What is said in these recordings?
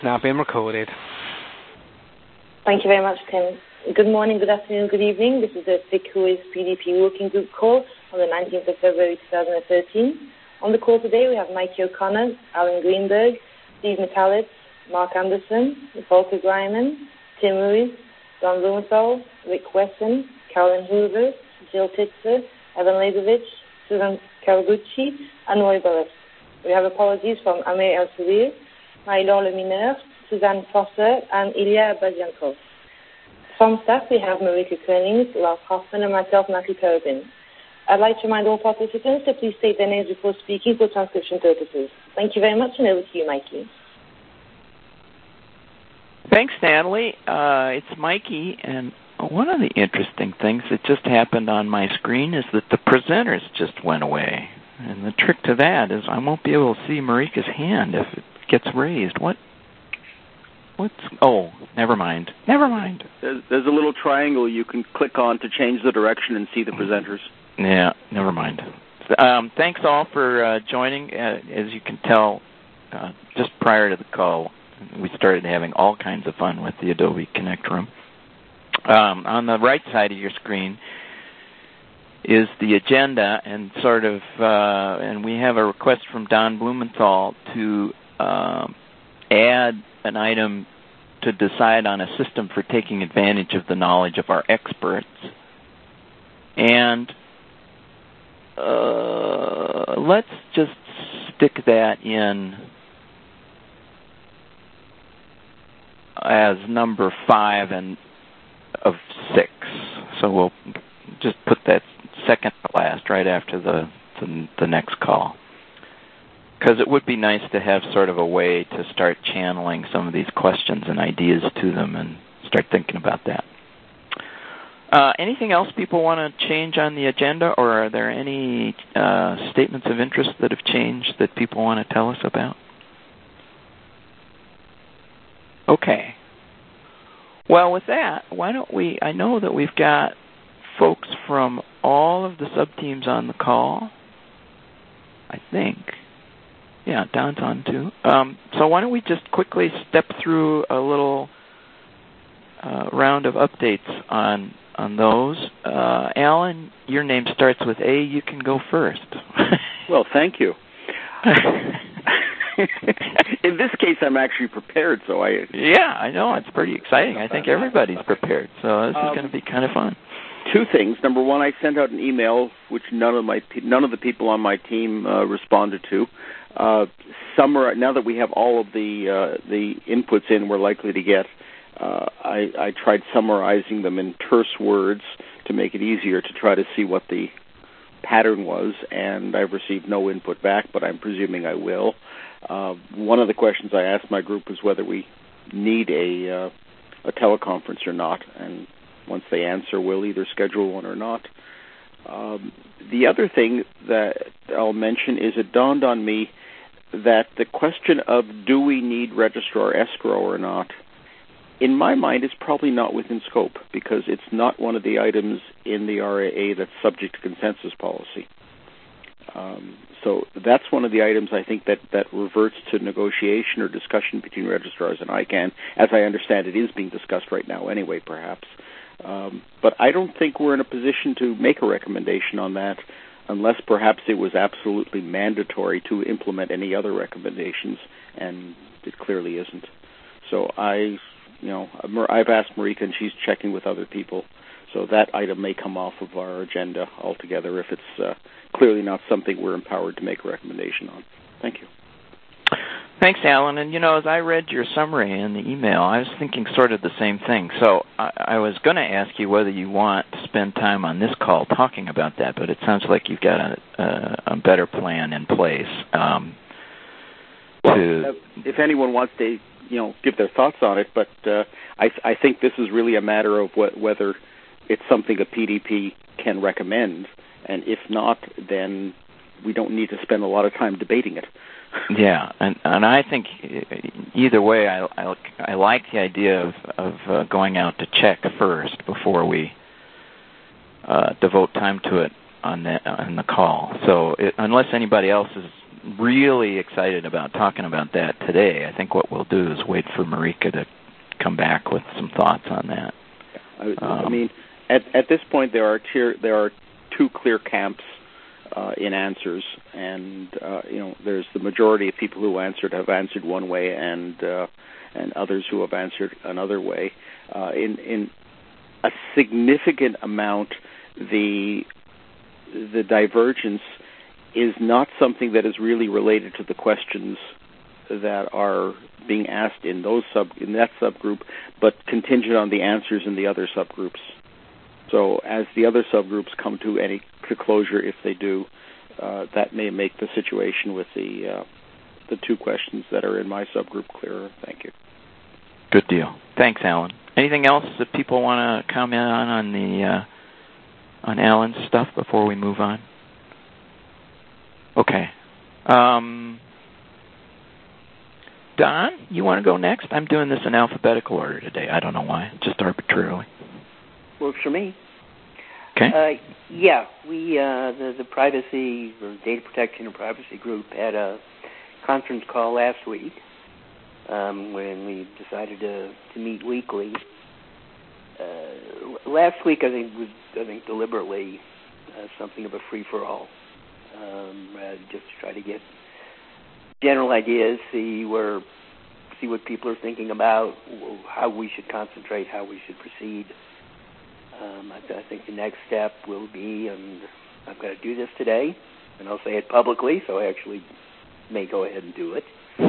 Now being recorded. Thank you very much, Tim. Good morning, good afternoon, good evening. This is the SICWIS PDP Working Group call on the 19th of February 2013. On the call today we have Mikey O'Connor, Alan Greenberg, Steve Metallis, Mark Anderson, Volker Greiman, Tim Ruiz, Don Blumenthal, Rick Wesson, Carolyn Hoover, Jill Titzer, Evan Leibovich, Susan Karaguchi, and Roy Bullis. We have apologies from Amir El-Sabir, Marie-Laure Lemineur, Suzanne Foster, and Ilya Baziankov. From staff, we have Marika Koenings, Lars Hoffman, and myself, Matthew Peregrine. I'd like to remind all participants to please state their names before speaking for transcription purposes. Thank you very much, and over to you, Mikey. Thanks, Natalie. It's Mikey, and one of the interesting things that just happened on my screen is that the presenters just went away. And the trick to that is I won't be able to see Marika's hand if it gets raised. Oh, never mind. There's a little triangle you can click on to change the direction and see the presenters. Yeah, never mind. Thanks all for joining. As you can tell, just prior to the call, we started having all kinds of fun with the Adobe Connect Room. On the right side of your screen is the agenda, and and we have a request from Don Blumenthal to add an item to decide on a system for taking advantage of the knowledge of our experts. And let's just stick that in as number 5 of 6. So we'll just put that second to last, right after the next call. Because it would be nice to have sort of a way to start channeling some of these questions and ideas to them and start thinking about that. Anything else people want to change on the agenda, or are there any statements of interest that have changed that people want to tell us about? Okay. Well, with that, why don't I know that we've got folks from all of the sub-teams on the call, I think. Yeah, Don's on too. So why don't we just quickly step through a little round of updates on those. Alan, your name starts with A. You can go first. Well, thank you. In this case, I'm actually prepared, so I... Yeah, I know. It's pretty exciting. I think everybody's prepared, so this is going to be kind of fun. 2 things. Number 1, I sent out an email, which none of the people on my team responded to. Now that we have all of the inputs in we're likely to get, I tried summarizing them in terse words to make it easier to try to see what the pattern was, and I've received no input back, but I'm presuming I will. One of the questions I asked my group was whether we need a teleconference or not, and once they answer, we'll either schedule one or not. The other thing that I'll mention is it dawned on me that the question of do we need registrar escrow or not, in my mind, is probably not within scope, because it's not one of the items in the RAA that's subject to consensus policy. So that's one of the items I think that reverts to negotiation or discussion between registrars and ICANN. As I understand, it is being discussed right now anyway, perhaps. But I don't think we're in a position to make a recommendation on that unless perhaps it was absolutely mandatory to implement any other recommendations, and it clearly isn't. So I've asked Marika, and she's checking with other people. So that item may come off of our agenda altogether if it's clearly not something we're empowered to make a recommendation on. Thank you. Thanks, Alan. And, as I read your summary in the email, I was thinking sort of the same thing. So I was going to ask you whether you want to spend time on this call talking about that, but it sounds like you've got a better plan in place. If anyone wants to, give their thoughts on it, but I think this is really a matter of whether it's something a PDP can recommend, and if not, then we don't need to spend a lot of time debating it. Yeah, and I think either way, I like the idea of going out to check first before we devote time to it on the call. So unless anybody else is really excited about talking about that, today. I think what we'll do is wait for Marika to come back with some thoughts on that. I mean, at this point, there are two clear camps in answers, and there's the majority of people who have answered one way, and others who have answered another way. In a significant amount, the divergence is not something that is really related to the questions that are being asked in that subgroup, but contingent on the answers in the other subgroups. So as the other subgroups come to any closure, if they do, that may make the situation with the two questions that are in my subgroup clearer. Thank you. Good deal. Thanks, Alan. Anything else that people want to comment on Alan's stuff before we move on? Okay. Don, you want to go next? I'm doing this in alphabetical order today. I don't know why, just arbitrarily. Works for me. Okay. We the privacy or data protection and privacy group had a conference call last week when we decided to meet weekly. Last week, I think deliberately something of a free for all, just to try to get general ideas, see what people are thinking about, how we should concentrate, how we should proceed. I think the next step will be, and I'm going to do this today, and I'll say it publicly, so I actually may go ahead and do it.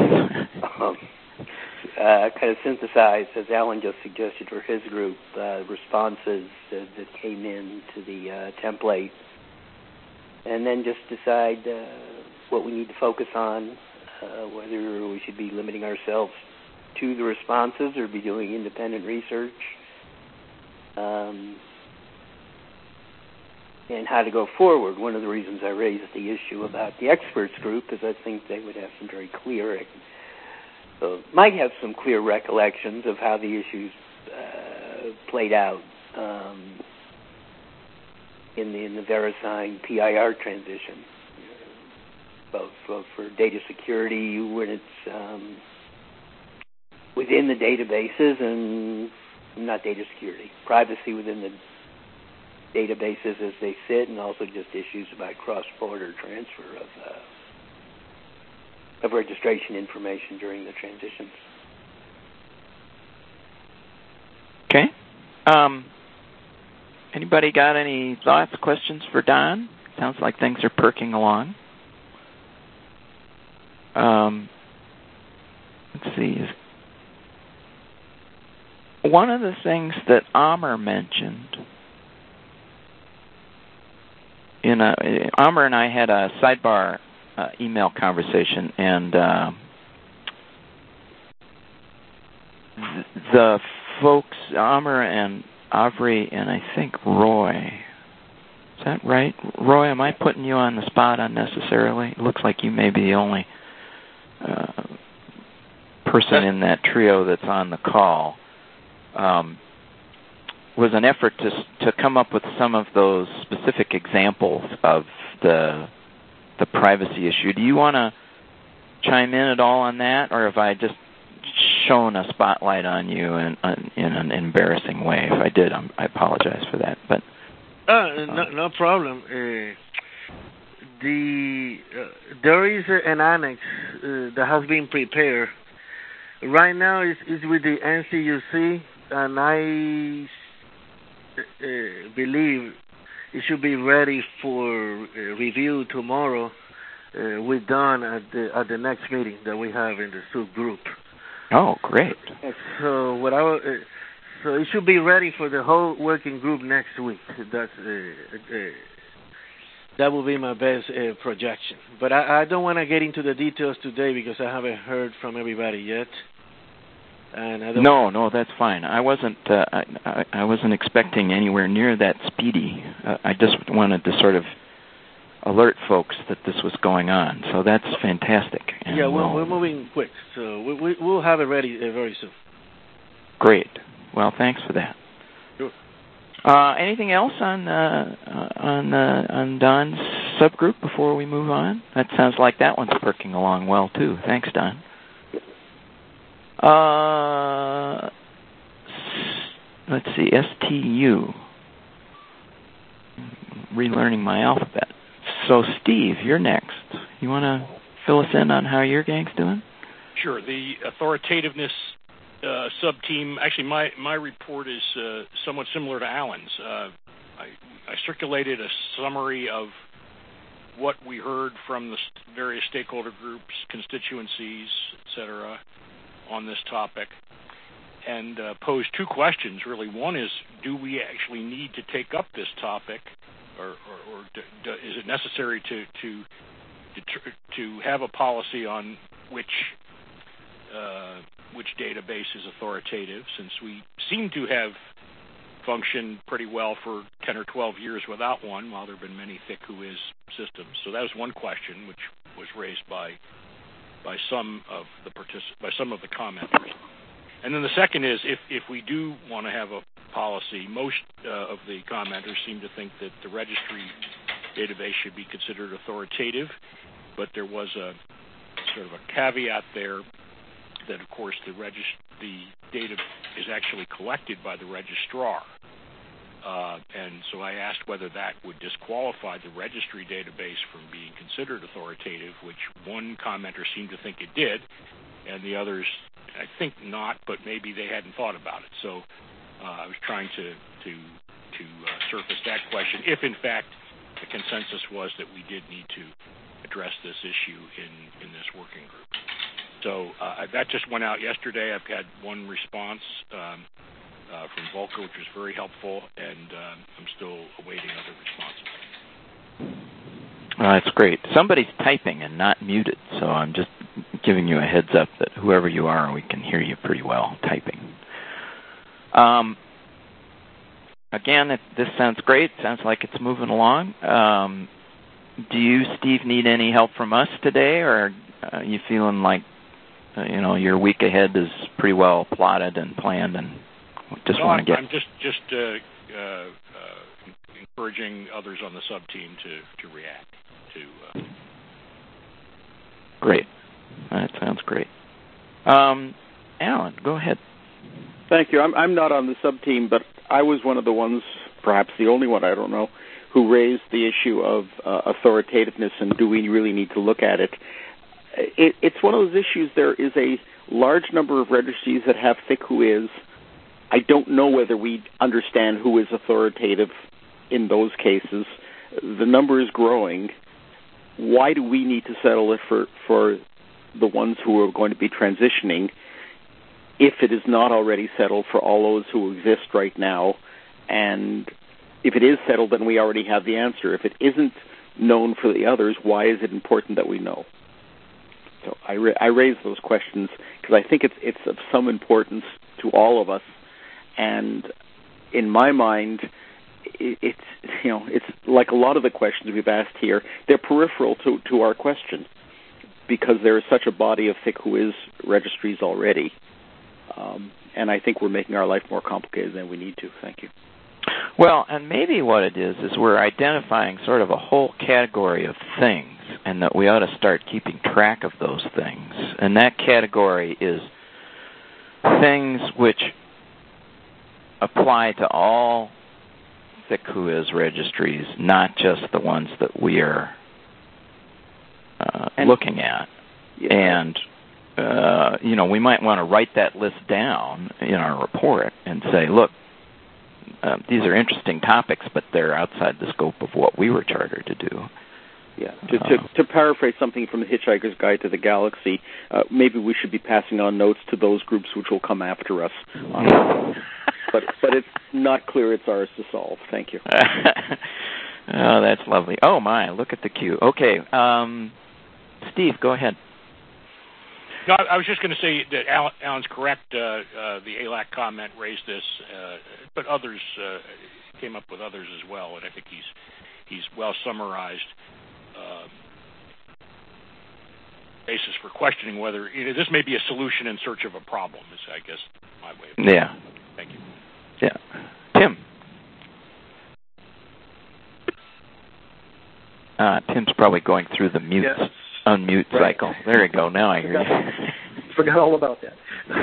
Kind of synthesize, as Alan just suggested for his group, responses that came in to the template, and then just decide what we need to focus on, whether we should be limiting ourselves to the responses or be doing independent research, and how to go forward. One of the reasons I raised the issue about the experts group is I think they would have some very clear, might have some clear recollections of how the issues played out in the VeriSign PIR transition, both for data security when it's within the databases and not data security, privacy within the databases as they sit, and also just issues about cross-border transfer of registration information during the transitions. Okay. Anybody got any thoughts, questions for Don? Sounds like things are perking along. Let's see. One of the things that Amr mentioned, Amr and I had a sidebar email conversation, and the folks, Amr and Avery, and I think Roy. Is that right? Roy, am I putting you on the spot unnecessarily? It looks like you may be the only person in that trio that's on the call. Was an effort to come up with some of those specific examples of the privacy issue. Do you want to chime in at all on that, or have I just shown a spotlight on you in an embarrassing way? If I did, I apologize for that. But no problem. There is an annex that has been prepared. Right now is with the NCUC, and I believe it should be ready for review tomorrow. We're done at the next meeting that we have in the subgroup. Oh, great! So so it should be ready for the whole working group next week. That will be my best projection. But I don't want to get into the details today because I haven't heard from everybody yet. And I don't No, that's fine. I wasn't expecting anywhere near that speedy. I just wanted to sort of alert folks that this was going on. So that's fantastic. And yeah, we're moving quick, so we'll have it ready very soon. Great. Well, thanks for that. Sure. Anything else on Don's subgroup before we move on? That sounds like that one's perking along well too. Thanks, Don. Let's see, STU. Relearning my alphabet. So, Steve, you're next. You want to fill us in on how your gang's doing? Sure. The authoritativeness sub-team, actually my report is somewhat similar to Alan's. I circulated a summary of what we heard from the various stakeholder groups, constituencies, etc., on this topic, and posed two questions, really. One is, do we actually need to take up this topic, or is it necessary to have a policy on which database is authoritative, since we seem to have functioned pretty well for 10 or 12 years without one, while there have been many thick whois systems. So that was one question, which was raised by some of the commenters. And then the second is, if we do want to have a policy, most of the commenters seem to think that the registry database should be considered authoritative, but there was a sort of a caveat there that, of course, the data is actually collected by the registrar. And so I asked whether that would disqualify the registry database from being considered authoritative, which one commenter seemed to think it did, and the others, I think not, but maybe they hadn't thought about it. So I was trying to surface that question, if in fact the consensus was that we did need to address this issue in this working group. So that just went out yesterday. I've had one response from Volker, which was very helpful, and I'm still awaiting other responses. That's great. Somebody's typing and not muted, so I'm just giving you a heads up that whoever you are, we can hear you pretty well typing. Again, this sounds great. Sounds like it's moving along. Do you, Steve, need any help from us today, or are you feeling like your week ahead is pretty well plotted and planned, and just want to get? I'm just encouraging others on the sub team to react to. Great, that sounds great. Alan, go ahead. Thank you. I'm not on the sub team, but I was one of the ones, perhaps the only one, I don't know, who raised the issue of authoritativeness and do we really need to look at it. It's one of those issues. There is a large number of registries that have thick whois. I don't know whether we understand who is authoritative in those cases. The number is growing. Why do we need to settle it for the ones who are going to be transitioning if it is not already settled for all those who exist right now? And if it is settled, then we already have the answer. If it isn't known for the others, why is it important that we know? So I raise those questions because I think it's of some importance to all of us, and in my mind, it's like a lot of the questions we've asked here. They're peripheral to our question because there is such a body of thick whois registries already, and I think we're making our life more complicated than we need to. Thank you. Well, and maybe what it is we're identifying sort of a whole category of things, and that we ought to start keeping track of those things. And that category is things which apply to all thick whois registries, not just the ones that we are looking at. Yeah. And, we might want to write that list down in our report and say, look, these are interesting topics, but they're outside the scope of what we were chartered to do. Yeah. To paraphrase something from the Hitchhiker's Guide to the Galaxy, maybe we should be passing on notes to those groups which will come after us. But it's not clear it's ours to solve. Thank you. Oh, that's lovely. Oh, my, look at the queue. Okay. Steve, go ahead. No, I was just going to say that Alan's correct. The ALAC comment raised this, but others came up with others as well, and I think he's well summarized basis for questioning whether this may be a solution in search of a problem. Is, I guess, my way of putting it. Yeah. Thank you. Yeah. Tim. Tim's probably going through the unmute cycle. There you go. Now I hear you. forgot all about that.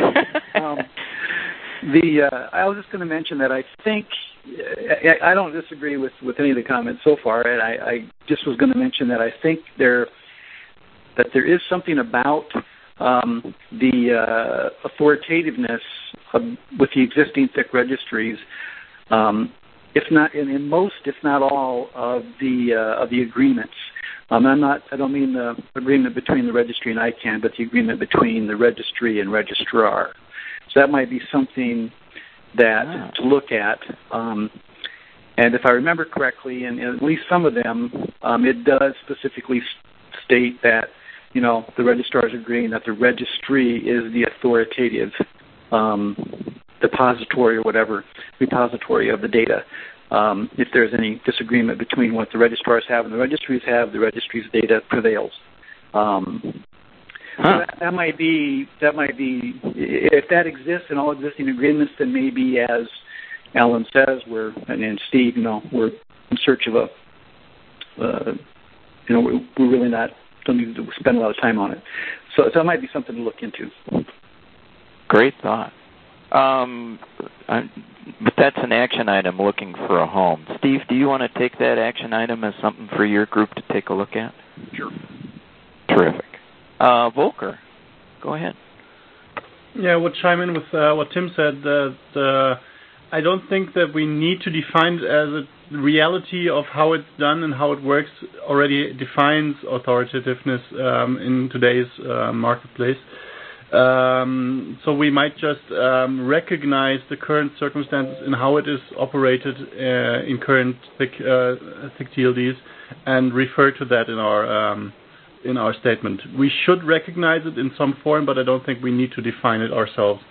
I was just going to mention that I think I don't disagree with any of the comments so far, and I just was going to mention that I think there is something about the authoritativeness with the existing thick registries, if not in most, if not all, of the agreements. I don't mean the agreement between the registry and ICANN, but the agreement between the registry and registrar. So that might be something that to look at. And if I remember correctly, in at least some of them, it does specifically state that, the registrar is agreeing that the registry is the authoritative depository or whatever, repository of the data. If there's any disagreement between what the registrars have and the registries have, the registry's data prevails. So that might be, if that exists in all existing agreements, then maybe, as Alan says, and Steve, we're in search of we're really don't need to spend a lot of time on it. So that might be something to look into. Great thought. But that's an action item looking for a home. Steve, do you want to take that action item as something for your group to take a look at? Sure. Terrific. Volker, go ahead. Yeah, I would chime in with what Tim said. I don't think that we need to define it as a reality of how it's done and how it works already defines authoritativeness in today's marketplace. So we might just recognize the current circumstances and how it is operated in current thick TLDs and refer to that in our statement. We should recognize it in some form, but I don't think we need to define it ourselves.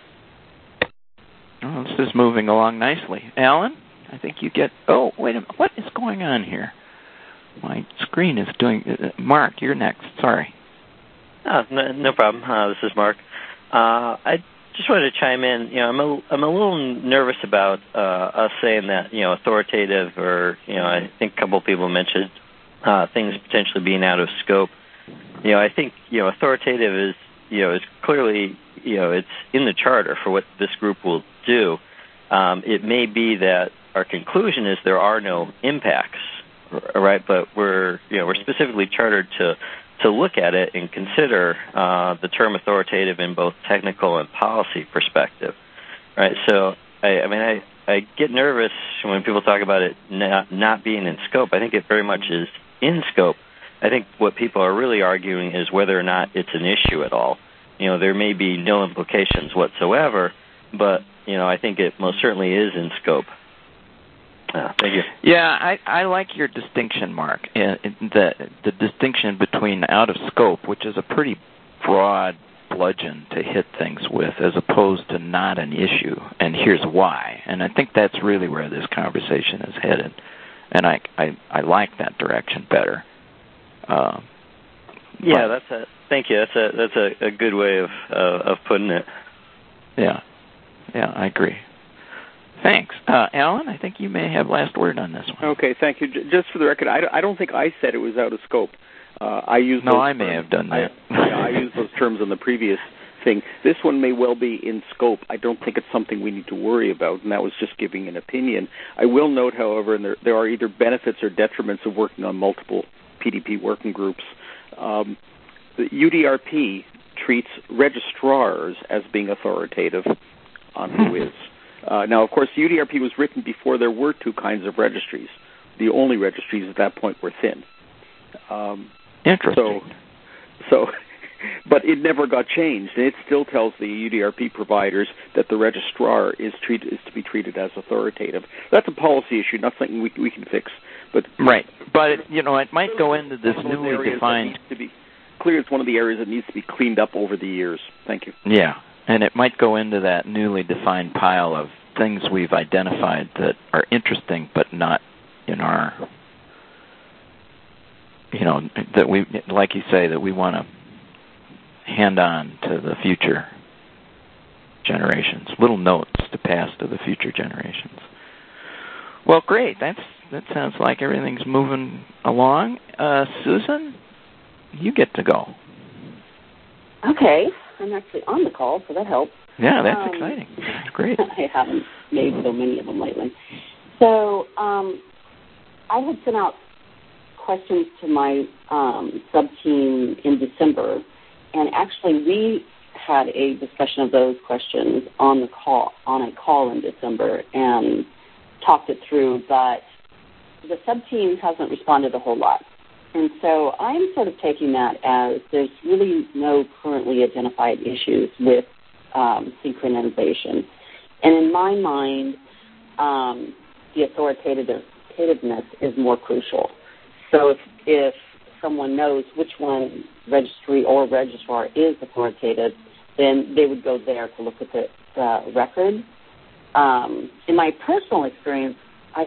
Well, this is moving along nicely. Alan, I think you get... Oh, wait a minute. What is going on here? My screen is doing... Mark, you're next. Sorry. Oh, no problem. This is Mark. I just wanted to chime in. I'm a little nervous about us saying that authoritative, or I think a couple of people mentioned things potentially being out of scope. I think authoritative is clearly it's in the charter for what this group will do. It may be that our conclusion is there are no impacts, right? But we're specifically chartered to look at it and consider the term authoritative in both technical and policy perspective, right? So, I get nervous when people talk about it not being in scope. I think it very much is in scope. I think what people are really arguing is whether or not it's an issue at all. There may be no implications whatsoever, but, I think it most certainly is in scope. Thank you. Yeah, I like your distinction, Mark. The distinction between out of scope, which is a pretty broad bludgeon to hit things with, as opposed to not an issue, and here's why. And I think that's really where this conversation is headed. And I like that direction better. Thank you. That's a good way of putting it. Yeah, I agree. Thanks. Alan, I think you may have last word on this one. Okay, thank you. Just for the record, I don't think I said it was out of scope. I may have done that. I used those terms on the previous thing. This one may well be in scope. I don't think it's something we need to worry about, and that was just giving an opinion. I will note, however, and there are either benefits or detriments of working on multiple PDP working groups. The UDRP treats registrars as being authoritative on WHOIS. Now, of course, UDRP was written before there were two kinds of registries. The only registries at that point were thin. Interesting. So, but it never got changed, and it still tells the UDRP providers that the registrar is to be treated as authoritative. That's a policy issue, not something we can fix. But right, but it might go into this newly defined. To be clear, it's one of the areas that needs to be cleaned up over the years. Thank you. Yeah. And it might go into that newly defined pile of things we've identified that are interesting, but not in our, that we, like you say, that we want to hand on to the future generations, little notes to pass to the future generations. Well, great. That sounds like everything's moving along. Susan, you get to go. Okay. I'm actually on the call, so that helps. Yeah, that's exciting. Great. I haven't made so many of them lately. So I had sent out questions to my sub-team in December, and actually we had a discussion of those questions on a call in December and talked it through, but the sub-team hasn't responded a whole lot. And so I'm sort of taking that as there's really no currently identified issues with synchronization. And in my mind, the authoritativeness is more crucial. So if someone knows which one, registry or registrar, is authoritative, then they would go there to look at the record. In my personal experience, I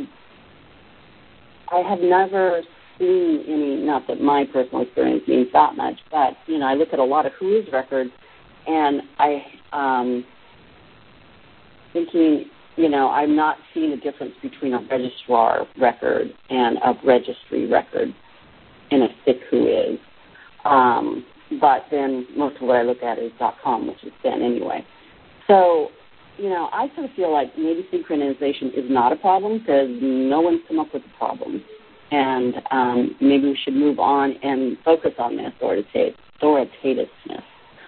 have never seen any, not that my personal experience means that much, but, I look at a lot of WHOIS records, and thinking, I'm not seeing a difference between a registrar record and a registry record in a SIC WHOIS. But then most of what I look at is .com, which is thin anyway. So, I sort of feel like maybe synchronization is not a problem because no one's come up with a problem. And maybe we should move on and focus on the authoritativeness.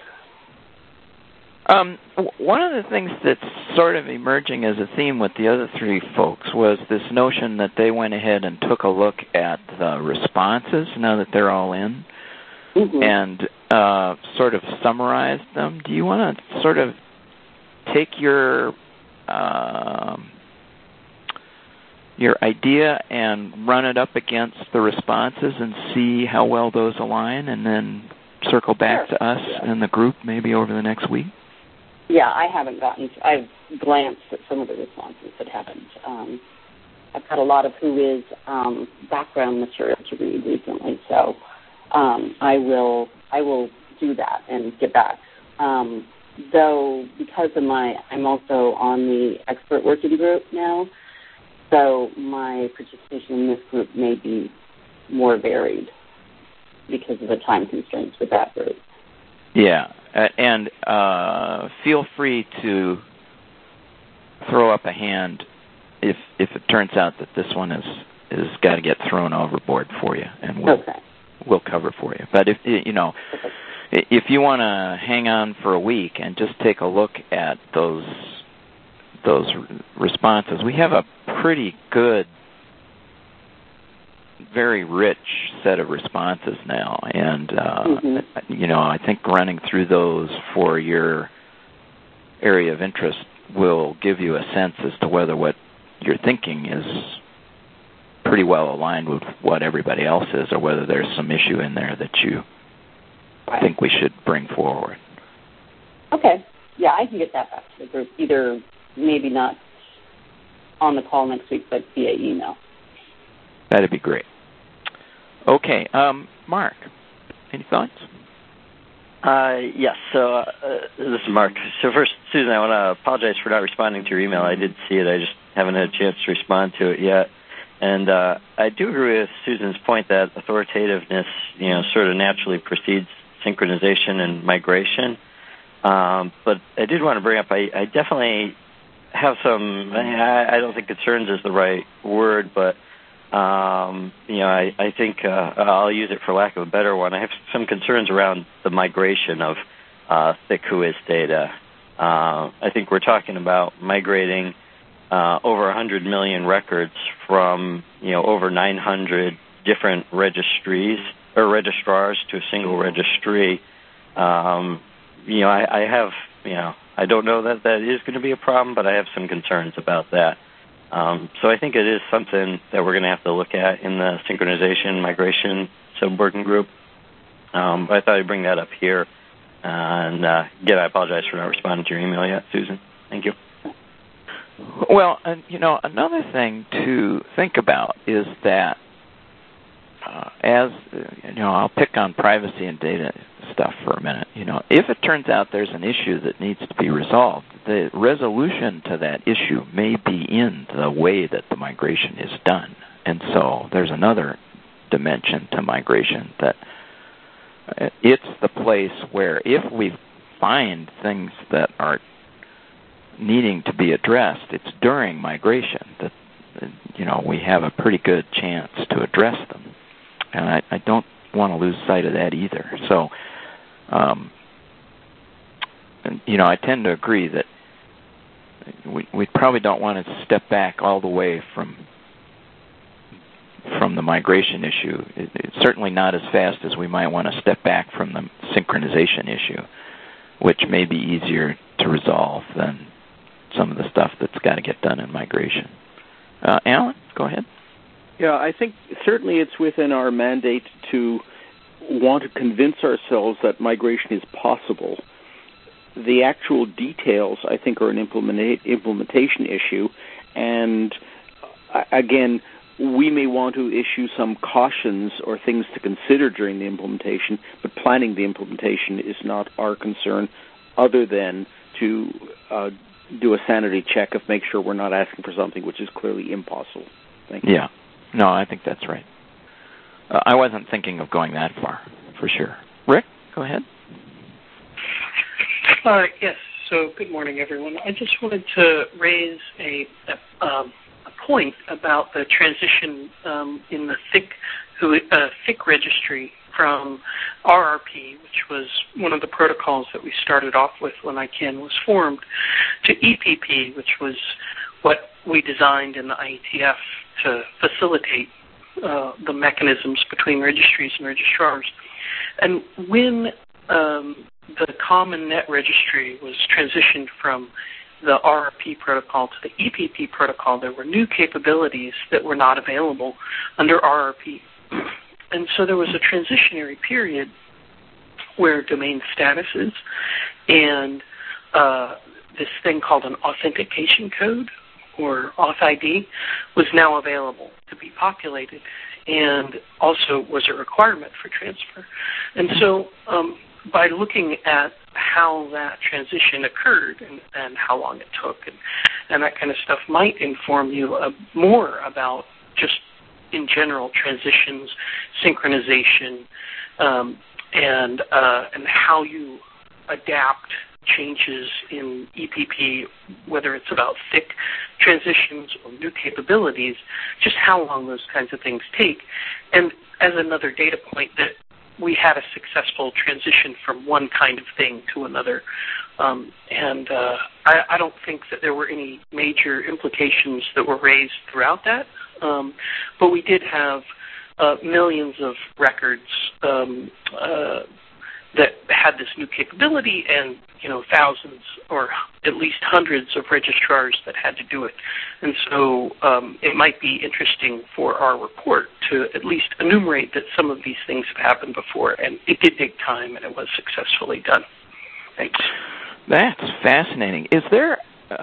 One of the things that's sort of emerging as a theme with the other three folks was this notion that they went ahead and took a look at the responses now that they're all in, and sort of summarized them. Do you want to sort of take your idea and run it up against the responses and see how well those align, and then circle back to us and the group maybe over the next week? Yeah, I've glanced at some of the responses that haven't. I've got a lot of WHOIS background material to read recently, so I will do that and get back. Though, because of I'm also on the expert working group now, so my participation in this group may be more varied because of the time constraints with that group. Yeah, and feel free to throw up a hand if it turns out that this one is got to get thrown overboard for you, and we'll cover for you. But if you want to hang on for a week and just take a look at those responses, we have a pretty good, very rich set of responses now, and I think running through those for your area of interest will give you a sense as to whether what you're thinking is pretty well aligned with what everybody else is, or whether there's some issue in there that you think we should bring forward. Okay. Yeah, I can get that back to the group, either maybe not on the call next week, but via email. That'd be great. Okay. Mark, any thoughts? Yes. So this is Mark. So first, Susan, I want to apologize for not responding to your email. I did see it. I just haven't had a chance to respond to it yet. And I do agree with Susan's point that authoritativeness, sort of naturally precedes synchronization and migration. But I did want to bring up, I definitely have some, I don't think concerns is the right word, but I think I'll use it for lack of a better one. I have some concerns around the migration of thick WHOIS data. I think we're talking about migrating over 100 million records from over 900 different registries or registrars to a single registry. I have I don't know that is going to be a problem, but I have some concerns about that. So I think it is something that we're going to have to look at in the synchronization migration sub-working group. But I thought I'd bring that up here. And again, I apologize for not responding to your email yet, Susan. Thank you. Well, another thing to think about is that I'll pick on privacy and data stuff for a minute. If it turns out there's an issue that needs to be resolved, the resolution to that issue may be in the way that the migration is done. And so there's another dimension to migration that it's the place where if we find things that are needing to be addressed, it's during migration that we have a pretty good chance to address them. And I don't want to lose sight of that either. So, I tend to agree that we probably don't want to step back all the way from the migration issue. It's certainly not as fast as we might want to step back from the synchronization issue, which may be easier to resolve than some of the stuff that's got to get done in migration. Alan, go ahead. Yeah, I think certainly it's within our mandate to want to convince ourselves that migration is possible. The actual details, I think, are an implementation issue, and again, we may want to issue some cautions or things to consider during the implementation, but planning the implementation is not our concern, other than to do a sanity check of make sure we're not asking for something which is clearly impossible. Thank you. Yeah. No, I think that's right. I wasn't thinking of going that far, for sure. Rick, go ahead. Yes. So good morning, everyone. I just wanted to raise a point about the transition in the thick registry from RRP, which was one of the protocols that we started off with when ICANN was formed, to EPP, which was what we designed in the IETF to facilitate the mechanisms between registries and registrars. And when the Common Net Registry was transitioned from the RRP protocol to the EPP protocol, there were new capabilities that were not available under RRP. And so there was a transitionary period where domain statuses and this thing called an authentication code, or authID, was now available to be populated, and also was a requirement for transfer. And so by looking at how that transition occurred and how long it took and that kind of stuff might inform you more about just in general transitions, synchronization, and how you adapt changes in EPP, whether it's about thick transitions or new capabilities, just how long those kinds of things take. And as another data point, that we had a successful transition from one kind of thing to another. I don't think that there were any major implications that were raised throughout that, but we did have millions of records that had this new capability, and thousands or at least hundreds of registrars that had to do it. And so it might be interesting for our report to at least enumerate that some of these things have happened before, and it did take time, and it was successfully done. Thanks. That's fascinating. Is there...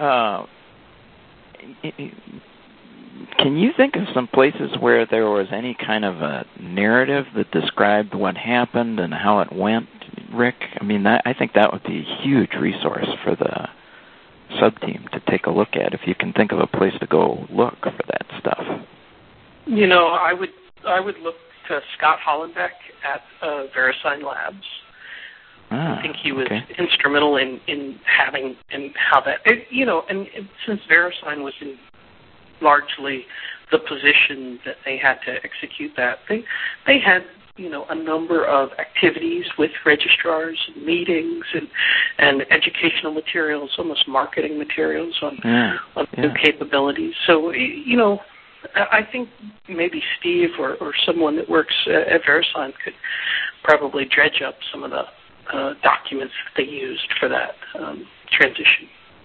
can you think of some places where there was any kind of a narrative that described what happened and how it went, Rick? I mean, I think that would be a huge resource for the sub-team to take a look at, if you can think of a place to go look for that stuff. I would look to Scott Hollenbeck at VeriSign Labs. I think he was instrumental in having and how that, and since VeriSign was in largely the position that they had to execute that, they had a number of activities with registrars, meetings, and educational materials, almost marketing materials on new capabilities. So I think maybe Steve or someone that works at VeriSign could probably dredge up some of the documents that they used for that transition.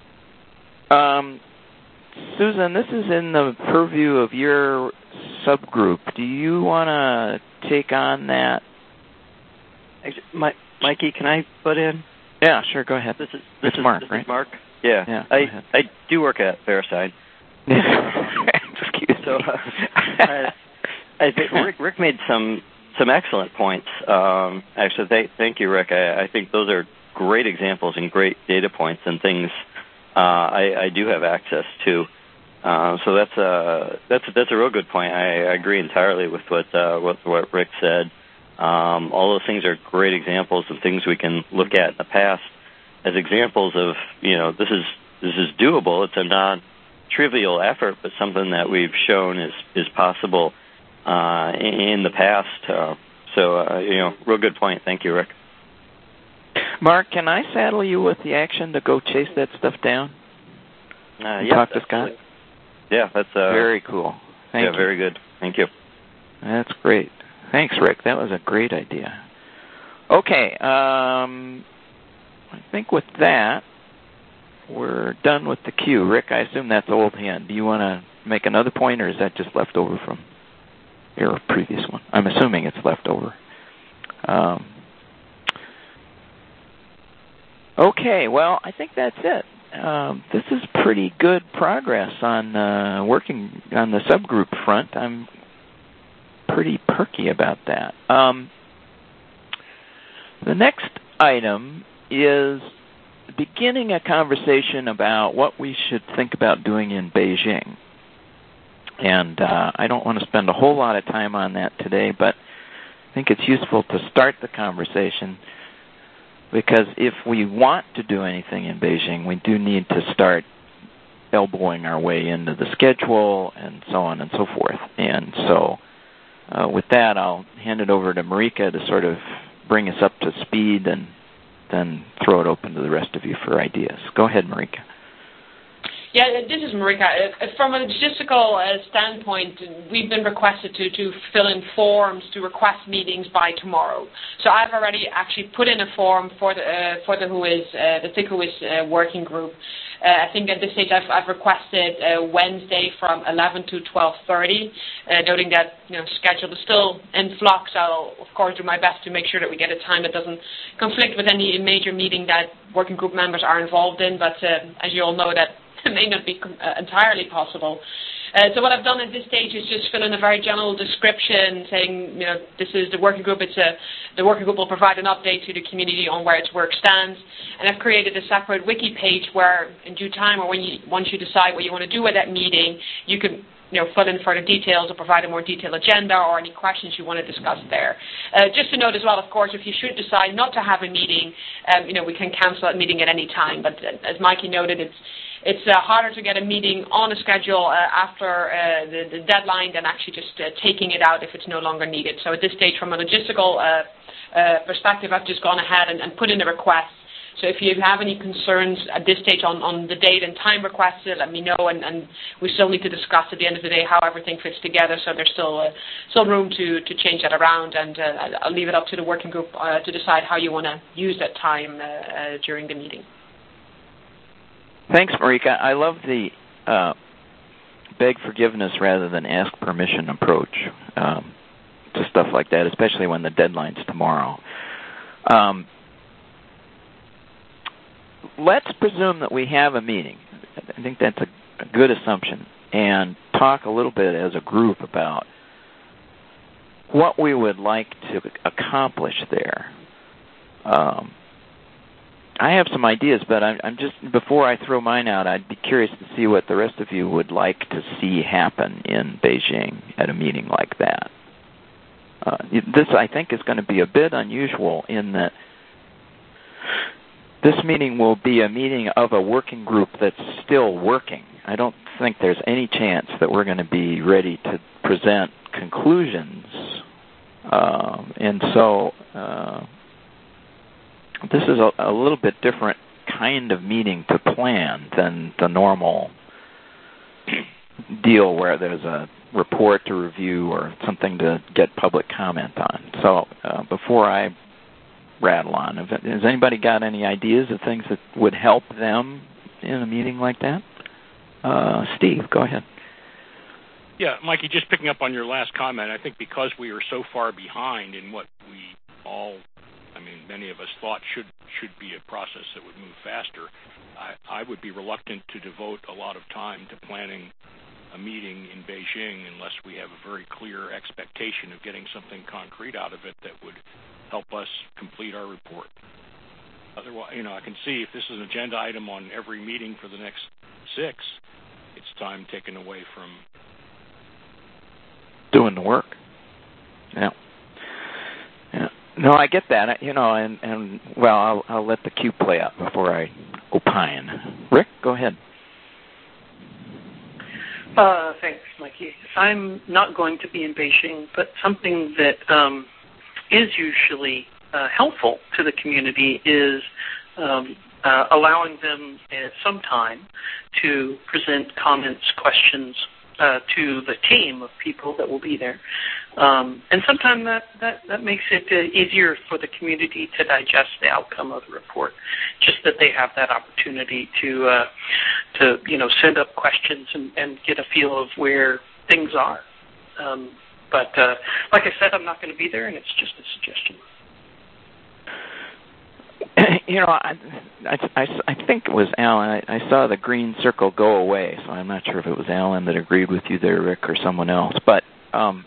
Susan, this is in the purview of your subgroup. Do you want to take on that? Mikey, can I butt in? Yeah, sure, go ahead. This is Mark, right? Is Mark? Yeah. I do work at VeriSign. Excuse me. I think Rick made some excellent points. Actually, thank you, Rick. I think those are great examples and great data points and things I do have access to. So that's a real good point. I agree entirely with what Rick said. All those things are great examples of things we can look at in the past as examples of, this is doable. It's a non-trivial effort, but something that we've shown is possible in the past. Real good point. Thank you, Rick. Mark, can I saddle you with the action to go chase that stuff down? Talk to Scott? Yeah, that's very cool. Thank you. Very good. Thank you. That's great. Thanks, Rick. That was a great idea. Okay, I think with that, we're done with the queue. Rick, I assume that's old hand. Do you want to make another point, or is that just left over from your previous one? I'm assuming it's left over. Okay, well, I think that's it. This is pretty good progress on working on the subgroup front. I'm pretty perky about that. The next item is beginning a conversation about what we should think about doing in Beijing. And I don't want to spend a whole lot of time on that today, but I think it's useful to start the conversation, because if we want to do anything in Beijing, we do need to start elbowing our way into the schedule and so on and so forth. And so with that, I'll hand it over to Marika to sort of bring us up to speed and then throw it open to the rest of you for ideas. Go ahead, Marika. Yeah, this is Marika. From a logistical standpoint, we've been requested to fill in forms to request meetings by tomorrow. So I've already actually put in a form for the THIC WHOIS working group. I think at this stage I've requested Wednesday from 11 to 12:30, noting that schedule is still in flux. I'll of course do my best to make sure that we get a time that doesn't conflict with any major meeting that working group members are involved in. But as you all know, that may not be entirely possible. So what I've done at this stage is just fill in a very general description saying, this is the working group. The working group will provide an update to the community on where its work stands. And I've created a separate wiki page where in due time, or once you decide what you want to do with that meeting, you can fill in further details or provide a more detailed agenda or any questions you want to discuss there. Just to note as well, of course, if you should decide not to have a meeting, we can cancel that meeting at any time. But as Mikey noted, it's harder to get a meeting on a schedule after the deadline than actually just taking it out if it's no longer needed. So at this stage, from a logistical perspective, I've just gone ahead and put in a request. So if you have any concerns at this stage on the date and time requested, let me know, and we still need to discuss at the end of the day how everything fits together, so there's still room to change that around, and I'll leave it up to the working group to decide how you want to use that time during the meeting. Thanks, Marika. I love the beg forgiveness rather than ask permission approach to stuff like that, especially when the deadline's tomorrow. Let's presume that we have a meeting. I think that's a good assumption, and talk a little bit as a group about what we would like to accomplish there. I have some ideas, but I'm just, before I throw mine out, I'd be curious to see what the rest of you would like to see happen in Beijing at a meeting like that. This, I think, is going to be a bit unusual in that this meeting will be a meeting of a working group that's still working. I don't think there's any chance that we're going to be ready to present conclusions. And so this is a little bit different kind of meeting to plan than the normal deal where there's a report to review or something to get public comment on. So before I rattle on, has anybody got any ideas of things that would help them in a meeting like that? Steve, go ahead. Yeah, Mikey, just picking up on your last comment, I think because we are so far behind in what we all, many of us thought should be a process that would move faster, I would be reluctant to devote a lot of time to planning a meeting in Beijing unless we have a very clear expectation of getting something concrete out of it that would help us complete our report. Otherwise, I can see if this is an agenda item on every meeting for the next 6, it's time taken away from doing the work. Yeah. No, I get that. And well, I'll let the cue play out before I opine. Rick, go ahead. Thanks, Mikey. I'm not going to be in Beijing, but something that is usually helpful to the community is allowing them some time to present comments, questions to the team of people that will be there. And sometimes that makes it easier for the community to digest the outcome of the report, just that they have that opportunity to send up questions and get a feel of where things are. But like I said, I'm not going to be there, and it's just a suggestion. I think it was Alan. I saw the green circle go away, so I'm not sure if it was Alan that agreed with you there, Rick, or someone else. But it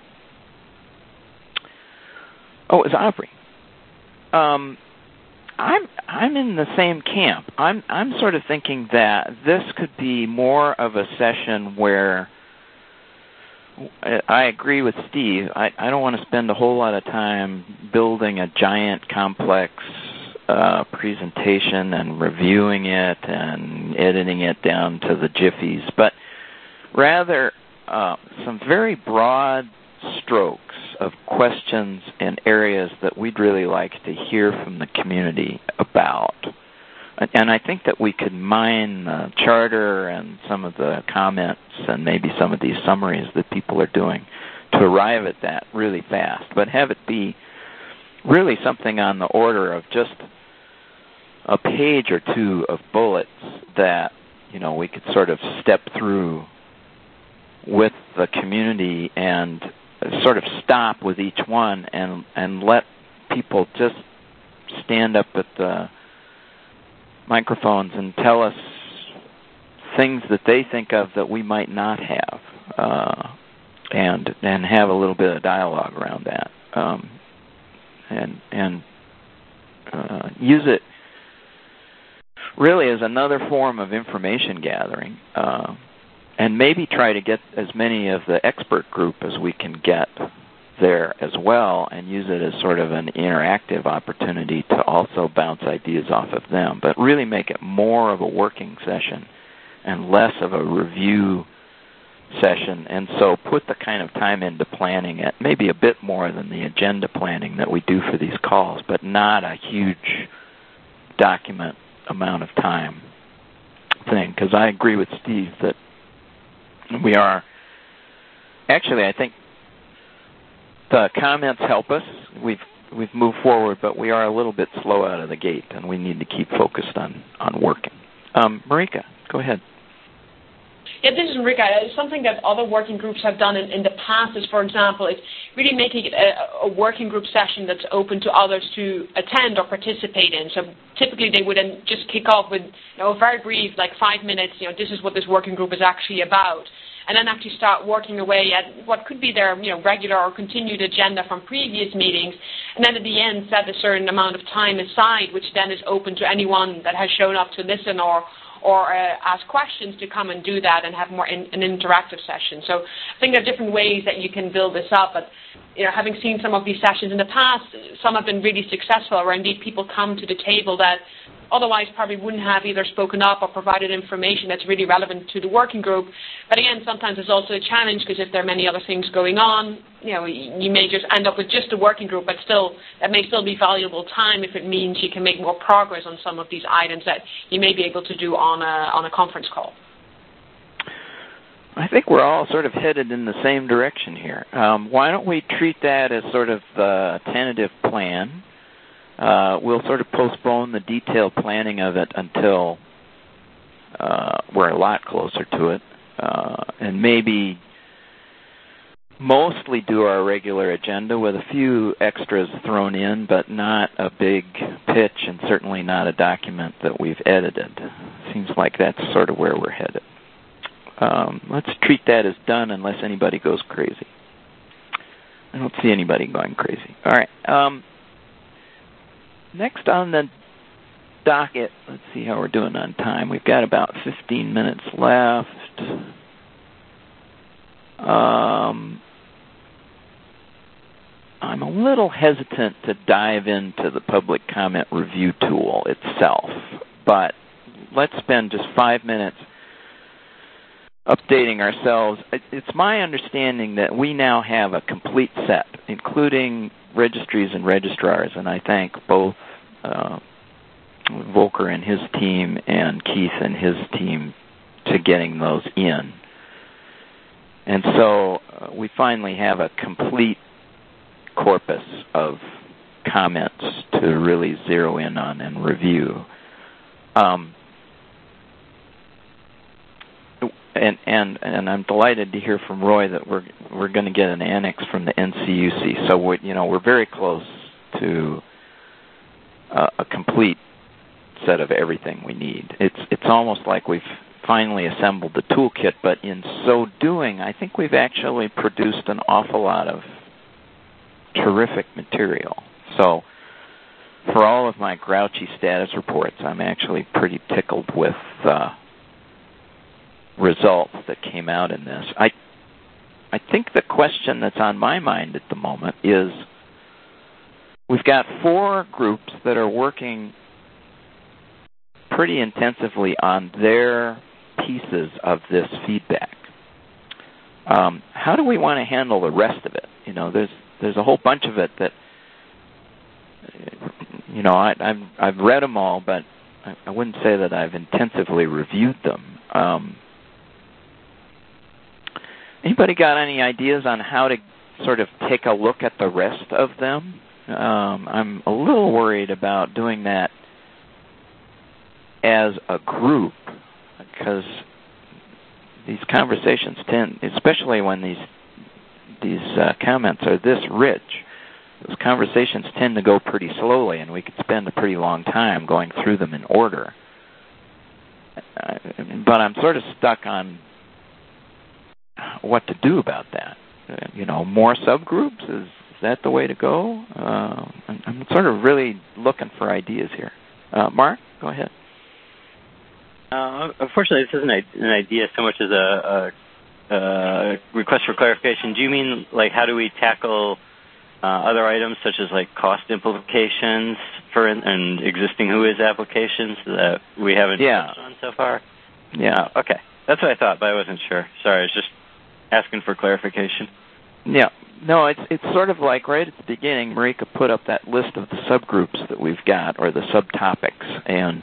was Aubrey. I'm in the same camp. I'm sort of thinking that this could be more of a session where I agree with Steve. I don't want to spend a whole lot of time building a giant, complex presentation and reviewing it and editing it down to the jiffies, but rather some very broad strokes of questions and areas that we'd really like to hear from the community about. And I think that we could mine the charter and some of the comments and maybe some of these summaries that people are doing to arrive at that really fast, but have it be really something on the order of just a page or two of bullets that, we could sort of step through with the community and sort of stop with each one and let people just stand up at the microphones and tell us things that they think of that we might not have, and have a little bit of dialogue around that, and use it really as another form of information gathering, and maybe try to get as many of the expert group as we can get there as well, and use it as sort of an interactive opportunity to also bounce ideas off of them, but really make it more of a working session and less of a review session, and so put the kind of time into planning it, maybe a bit more than the agenda planning that we do for these calls, but not a huge document amount of time thing, because I agree with Steve that we are, actually I think the comments help us. We've moved forward, but we are a little bit slow out of the gate, and we need to keep focused on working. Marika, go ahead. Yeah, this is Marika. Something that other working groups have done in the past is, for example, is really making it a working group session that's open to others to attend or participate in. So typically they would then just kick off with a very brief, like 5 minutes, this is what this working group is actually about. And then actually start working away at what could be their regular or continued agenda from previous meetings. And then at the end set a certain amount of time aside, which then is open to anyone that has shown up to listen or ask questions to come and do that and have more an interactive session. So I think there are different ways that you can build this up. But having seen some of these sessions in the past, some have been really successful, where indeed people come to the table that otherwise probably wouldn't have either spoken up or provided information that's really relevant to the working group. But again, sometimes it's also a challenge, because if there are many other things going on, you may just end up with just a working group, but still, that may still be valuable time if it means you can make more progress on some of these items that you may be able to do on a conference call. I think we're all sort of headed in the same direction here. Why don't we treat that as sort of the tentative plan? We'll sort of postpone the detailed planning of it until we're a lot closer to it, and maybe mostly do our regular agenda with a few extras thrown in, but not a big pitch, and certainly not a document that we've edited. Seems like that's sort of where we're headed. Let's treat that as done unless anybody goes crazy. I don't see anybody going crazy. All right. Next on the docket, let's see how we're doing on time. We've got about 15 minutes left. I'm a little hesitant to dive into the public comment review tool itself, but let's spend just 5 minutes updating ourselves. It's my understanding that we now have a complete set, including registries and registrars, and I thank both Volker and his team and Keith and his team to getting those in. And so we finally have a complete corpus of comments to really zero in on and review. And I'm delighted to hear from Roy that we're going to get an annex from the NCUC. So we're very close to a complete set of everything we need. It's almost like we've finally assembled the toolkit, but in so doing, I think we've actually produced an awful lot of terrific material. So for all of my grouchy status reports, I'm actually pretty tickled with results that came out in this. I think the question that's on my mind at the moment is we've got 4 groups that are working pretty intensively on their pieces of this feedback. How do we want to handle the rest of it? There's a whole bunch of it that I've read them all, but I wouldn't say that I've intensively reviewed them. Anybody got any ideas on how to sort of take a look at the rest of them? I'm a little worried about doing that as a group, because these conversations tend, especially when these comments are this rich, those conversations tend to go pretty slowly, and we could spend a pretty long time going through them in order. But I'm sort of stuck on what to do about that. More subgroups, is that the way to go? I'm sort of really looking for ideas here. Mark, go ahead. Unfortunately, this isn't an idea so much as a request for clarification. Do you mean, like, how do we tackle other items such as, like, cost implications and existing WHOIS applications that we haven't touched on so far? Yeah. Okay. That's what I thought, but I wasn't sure. Sorry, I was just asking for clarification. Yeah. No, it's sort of like right at the beginning, Marika put up that list of the subgroups that we've got, or the subtopics, and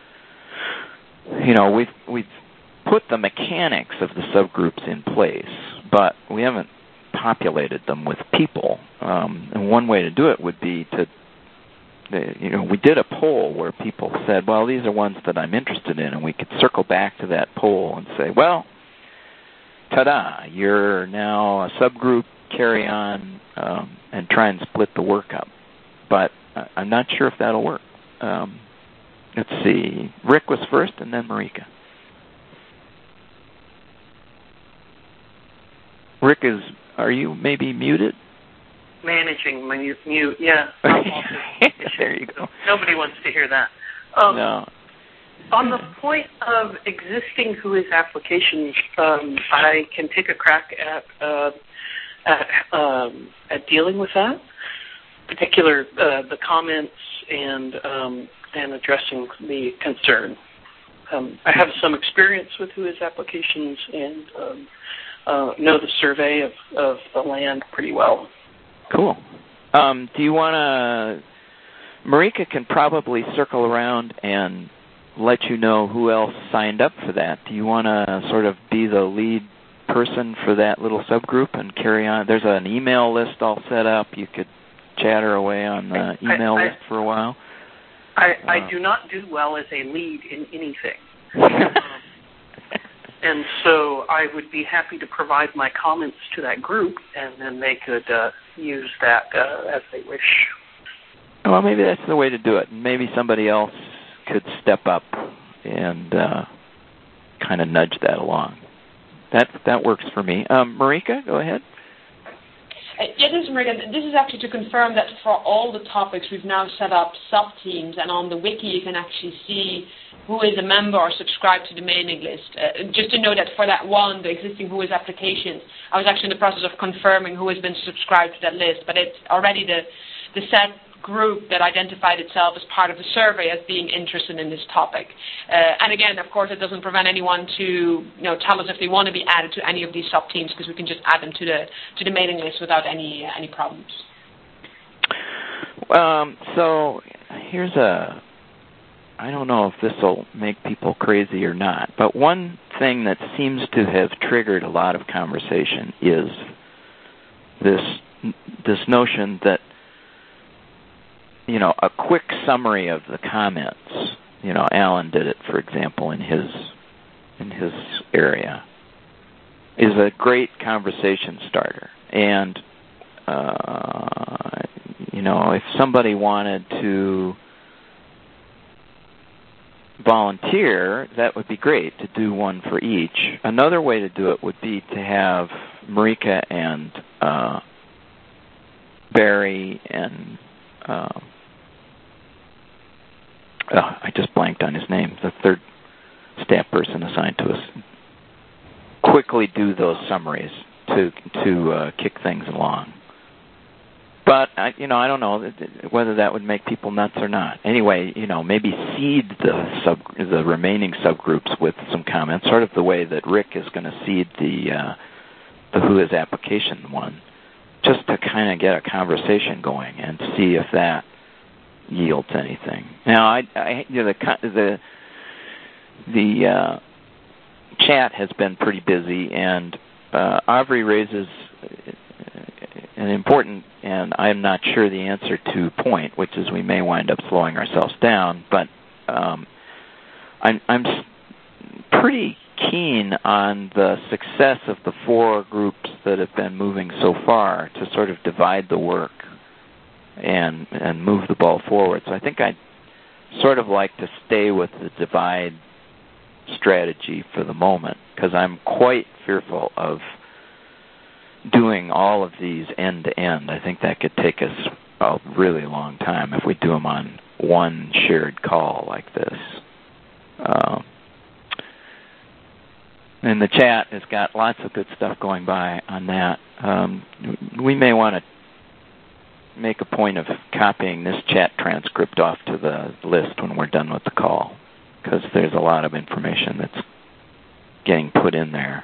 we've put the mechanics of the subgroups in place, but we haven't populated them with people. And one way to do it would be we did a poll where people said, well, these are ones that I'm interested in, and we could circle back to that poll and say, well, ta-da, you're now a subgroup, carry on, and try and split the work up. But I'm not sure if that'll work. Let's see. Rick was first, and then Marika. Rick, are you maybe muted? Managing my mute, yeah. There you go. Nobody wants to hear that. No. On the point of existing WHOIS applications, I can take a crack at dealing with that, particular the comments and addressing the concern. I have some experience with WHOIS applications and know the survey of the land pretty well. Cool. Do you want to... Marika can probably circle around and let you know who else signed up for that. Do you want to sort of be the lead person for that little subgroup and carry on? There's an email list all set up. You could chatter away on the email list for a while. I do not do well as a lead in anything. And so I would be happy to provide my comments to that group, and then they could use that as they wish. Well, maybe that's the way to do it. Maybe somebody else could step up and kind of nudge that along. That works for me. Marika, go ahead. Yeah, this is Marika. This is actually to confirm that for all the topics, we've now set up sub-teams, and on the wiki you can actually see who is a member or subscribed to the mailing list. Just to know that for that one, the existing Who Is applications, I was actually in the process of confirming who has been subscribed to that list, but it's already the set group that identified itself as part of the survey as being interested in this topic. And again, of course, it doesn't prevent anyone to tell us if they want to be added to any of these sub-teams, because we can just add them to the mailing list without any problems. So here's I don't know if this will make people crazy or not, but one thing that seems to have triggered a lot of conversation is this notion that a quick summary of the comments. Alan did it, for example, in his area, is a great conversation starter. And if somebody wanted to volunteer, that would be great to do one for each. Another way to do it would be to have Marika and Barry and I just blanked on his name, the third staff person assigned to us, quickly do those summaries to kick things along. But I don't know whether that would make people nuts or not. Anyway, maybe seed the remaining subgroups with some comments, sort of the way that Rick is going to seed the Who Is application one, just to kind of get a conversation going and see if that yields anything. Now, the chat has been pretty busy, and Aubrey raises an important, and I'm not sure the answer to, point, which is we may wind up slowing ourselves down, but I'm pretty keen on the success of the 4 groups that have been moving so far to sort of divide the work and move the ball forward. So I think I'd sort of like to stay with the divide strategy for the moment, because I'm quite fearful of doing all of these end to end. I think that could take us a really long time if we do them on one shared call like this. And the chat has got lots of good stuff going by on that. We may want to make a point of copying this chat transcript off to the list when we're done with the call, because there's a lot of information that's getting put in there.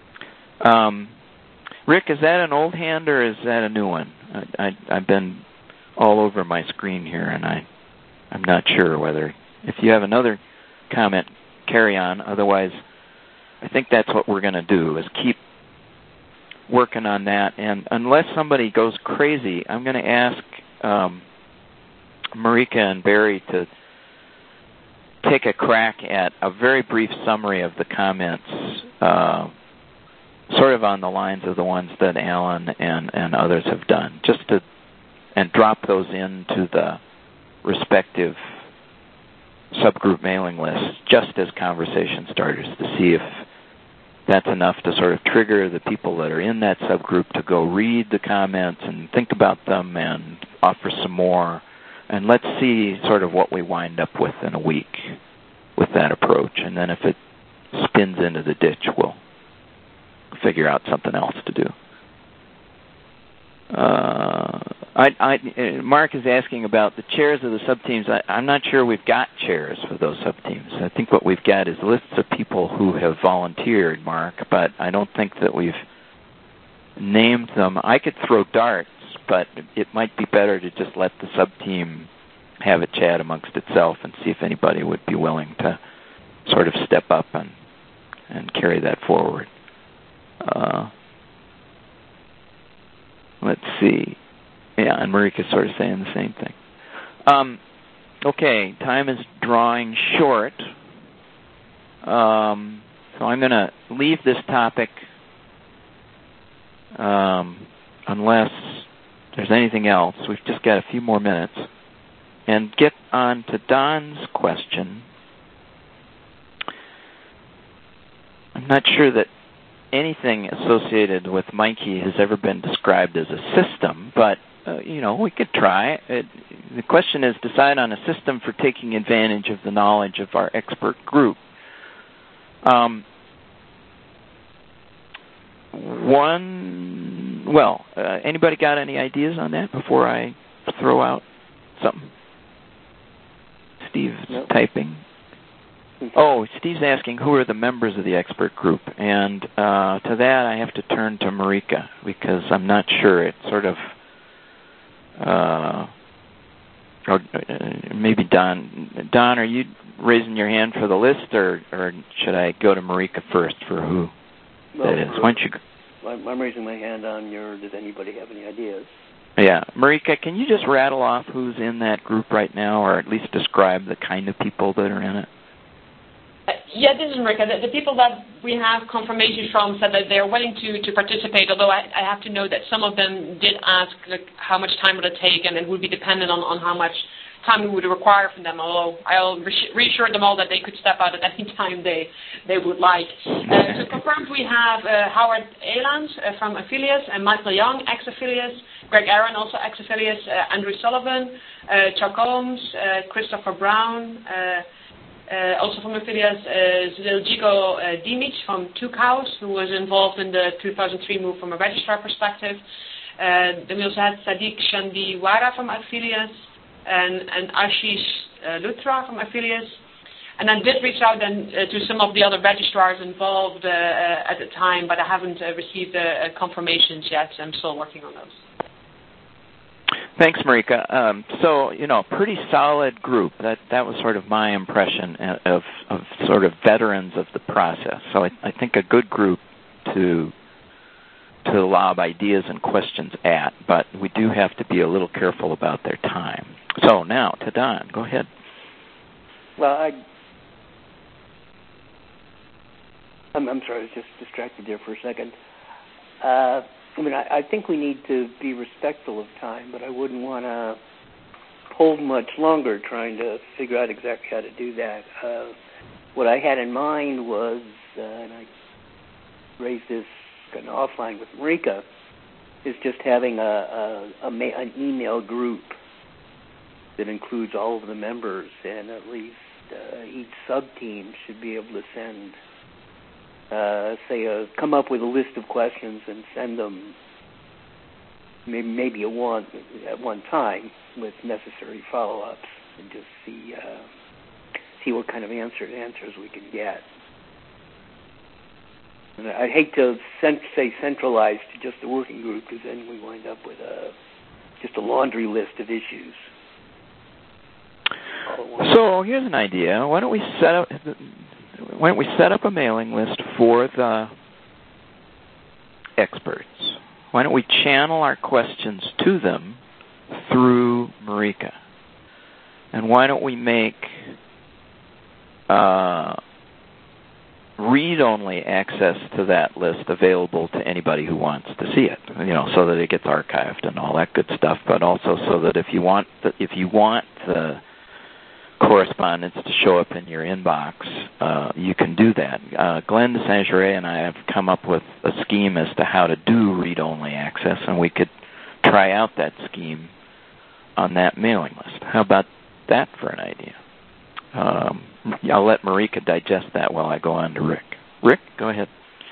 Rick, is that an old hand or is that a new one? I've been all over my screen here, and I'm not sure whether, if you have another comment, carry on. Otherwise, I think that's what we're going to do, is keep working on that. And unless somebody goes crazy, I'm going to ask Marika and Barry to take a crack at a very brief summary of the comments, sort of on the lines of the ones that Alan and others have done, and drop those into the respective subgroup mailing lists just as conversation starters, to see if that's enough to sort of trigger the people that are in that subgroup to go read the comments and think about them and offer some more. And let's see sort of what we wind up with in a week with that approach. And then if it spins into the ditch, we'll figure out something else to do. Mark is asking about the chairs of the sub-teams. I'm not sure we've got chairs for those sub-teams. I think what we've got is lists of people who have volunteered, Mark, but I don't think that we've named them. I could throw darts, but it might be better to just let the sub-team have a chat amongst itself and see if anybody would be willing to sort of step up and carry that forward. Let's see. Yeah, and Marika's sort of saying the same thing. Okay, time is drawing short. So I'm going to leave this topic unless there's anything else. We've just got a few more minutes. And get on to Don's question. I'm not sure that anything associated with MIKE has ever been described as a system, but we could try. The question is, decide on a system for taking advantage of the knowledge of our expert group. Anybody got any ideas on that before I throw out something? Steve's typing. Oh, Steve's asking who are the members of the expert group, and to that I have to turn to Marika because I'm not sure. It's sort of, or maybe Don. Don, are you raising your hand for the list, or should I go to Marika first for who that is? Why don't you? I'm raising my hand on your. Does anybody have any ideas? Yeah, Marika, can you just rattle off who's in that group right now, or at least describe the kind of people that are in it? This is Marika. The people that we have confirmation from said that they're willing to participate, although I have to know that some of them did ask how much time would it take, and it would be dependent on how much time we would require from them, although I'll reassure them all that they could step out at any time they would like. So confirmed we have Howard Elands from Affiliates, and Michael Young, ex-Affiliates, Greg Aaron, also ex-Affiliates, Andrew Sullivan, Chuck Holmes, Christopher Brown, also from Affiliates, Ziljigo Dimic from Two Cows, who was involved in the 2003 move from a registrar perspective. Then we also had Sadiq Shandiwara from Affiliates, and Ashish Luthra from Affiliates. And I did reach out then to some of the other registrars involved at the time, but I haven't received confirmations yet. I'm still working on those. Thanks, Marika. So, pretty solid group. That was sort of my impression of sort of veterans of the process. So I think a good group to lob ideas and questions at, but we do have to be a little careful about their time. So now to Don. Go ahead. Well, I'm sorry, I was just distracted there for a second. I think we need to be respectful of time, but I wouldn't want to hold much longer trying to figure out exactly how to do that. What I had in mind was, and I raised this kind of offline with Marika, is just having an email group that includes all of the members, and at least each sub-team should be able to send, come up with a list of questions and send them maybe at one time with necessary follow-ups, and just see what kind of answers we can get. And I'd hate to say centralized to just the working group, because then we wind up with just a laundry list of issues. So here's an idea. Why don't we set up a mailing list for the experts? Why don't we channel our questions to them through Marika? And why don't we make read-only access to that list available to anybody who wants to see it, so that it gets archived and all that good stuff, but also so that if you want the correspondence to show up in your inbox, you can do that. Glenn de Saint-Gervais and I have come up with a scheme as to how to do read-only access, and we could try out that scheme on that mailing list. How about that for an idea? I'll let Marika digest that while I go on to Rick. Rick, go ahead.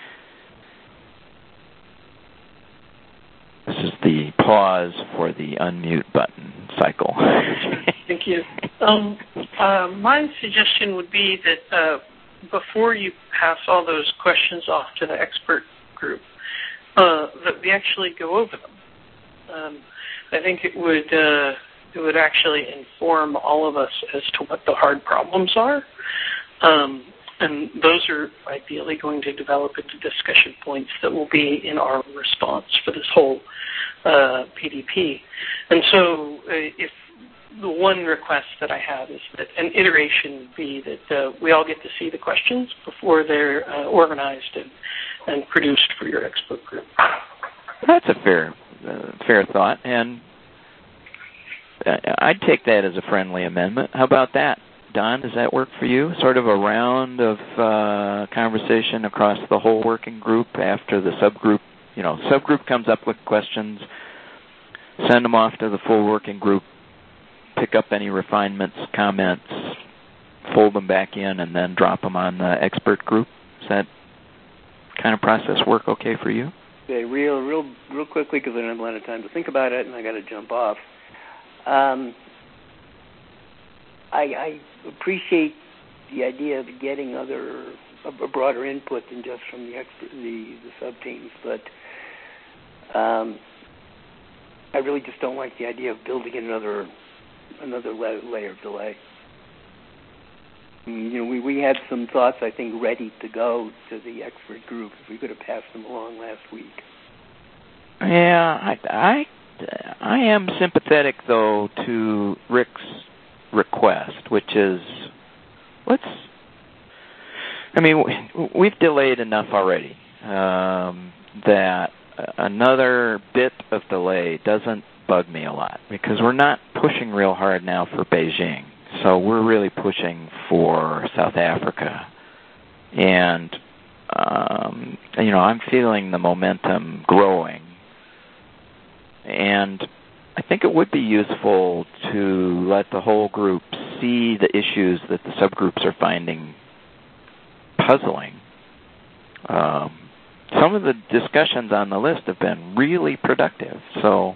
This is the pause for the unmute button cycle. Thank you. My suggestion would be that before you pass all those questions off to the expert group, that we actually go over them. I think it would actually inform all of us as to what the hard problems are. And those are ideally going to develop into discussion points that will be in our response for this whole PDP. And so if the one request that I have is that an iteration would be that we all get to see the questions before they're organized and produced for your expert group. That's a fair thought, and I'd take that as a friendly amendment. How about that, Don, does that work for you? Sort of a round of conversation across the whole working group after the subgroup. Subgroup comes up with questions, send them off to the full working group, pick up any refinements, comments, fold them back in, and then drop them on the expert group. Does that kind of process work okay for you? Okay, real quickly, because I don't have a lot of time to think about it, and I got to jump off. I appreciate the idea of getting a broader input than just from the sub teams, but I really just don't like the idea of building in another layer of delay. We had some thoughts, I think, ready to go to the expert group if we could have passed them along last week. Yeah, I am sympathetic, though, to Rick's request, which is, we've delayed enough already that another bit of delay doesn't bug me a lot, because we're not pushing real hard now for Beijing. So we're really pushing for South Africa. And, I'm feeling the momentum growing. And I think it would be useful to let the whole group see the issues that the subgroups are finding puzzling. Some of the discussions on the list have been really productive. So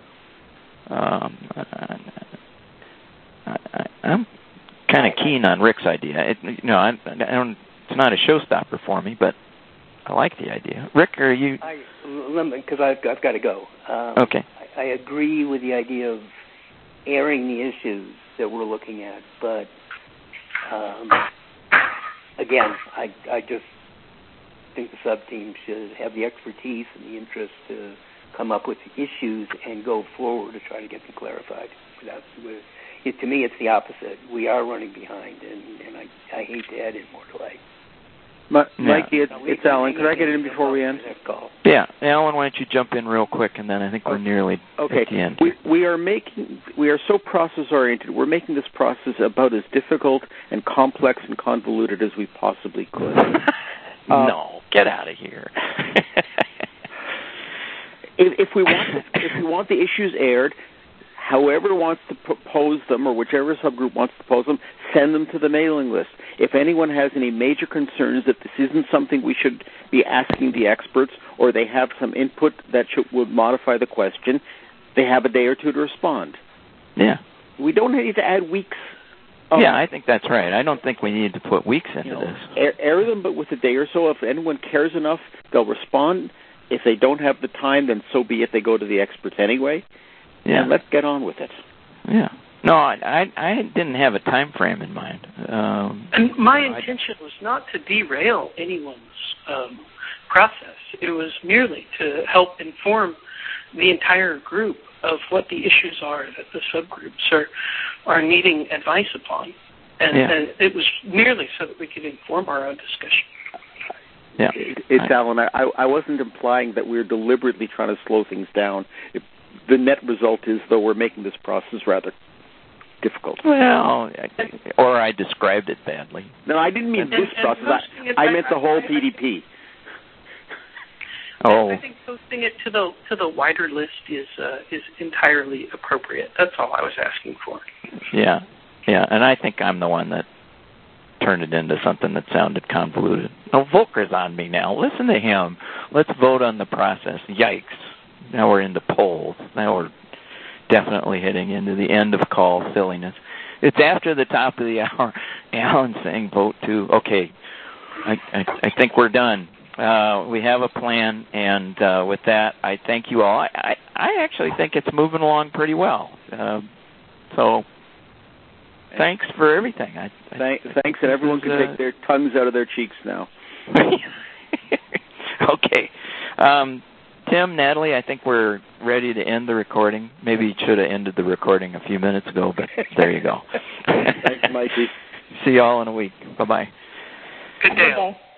I'm kind of keen on Rick's idea. It's not a showstopper for me, but I like the idea. Rick, are you? Because I've got to go. Okay. I agree with the idea of airing the issues that we're looking at, but again, I just think the sub-team should have the expertise and the interest to come up with the issues and go forward to try to get them clarified. To me, it's the opposite. We are running behind, and I hate to add in more delay. Mikey, it's Alan. Could I get in before we end? Yeah, Alan, why don't you jump in real quick, and then I think we're nearly at the end. We are so process oriented. We're making this process about as difficult and complex and convoluted as we possibly could. No, get out of here. If we want the issues aired, however wants to propose them, or whichever subgroup wants to propose them, send them to the mailing list. If anyone has any major concerns that this isn't something we should be asking the experts, or they have some input that would modify the question, they have a day or two to respond. Yeah. We don't need to add weeks. Yeah, I think that's right. I don't think we need to put weeks into this. Air them, but with a day or so. If anyone cares enough, they'll respond. If they don't have the time, then so be it. They go to the experts anyway. Yeah, and let's get on with it. Yeah. No, I didn't have a time frame in mind. And my intention was not to derail anyone's process. It was merely to help inform the entire group of what the issues are that the subgroups are needing advice upon. And it was merely so that we could inform our own discussion. Yeah. It's Alan. I wasn't implying that we're deliberately trying to slow things down. The net result is, though, we're making this process rather difficult. Well, or I described it badly. No, I didn't mean this process. I meant the whole PDP. I think posting it to the wider list is entirely appropriate. That's all I was asking for. Yeah, and I think I'm the one that turned it into something that sounded convoluted. Oh, Volker's on me now. Listen to him. Let's vote on the process. Yikes. Now we're into polls. Now we're definitely heading into the end of call silliness. It's after the top of the hour. Alan's saying vote too. Okay, I think we're done. We have a plan, and with that, I thank you all. I actually think it's moving along pretty well. So thanks for everything. Thanks, and everyone can take their tongues out of their cheeks now. Okay. Tim, Natalie, I think we're ready to end the recording. Maybe you should have ended the recording a few minutes ago, but there you go. Thanks, Mikey. See you all in a week. Bye-bye. Good day.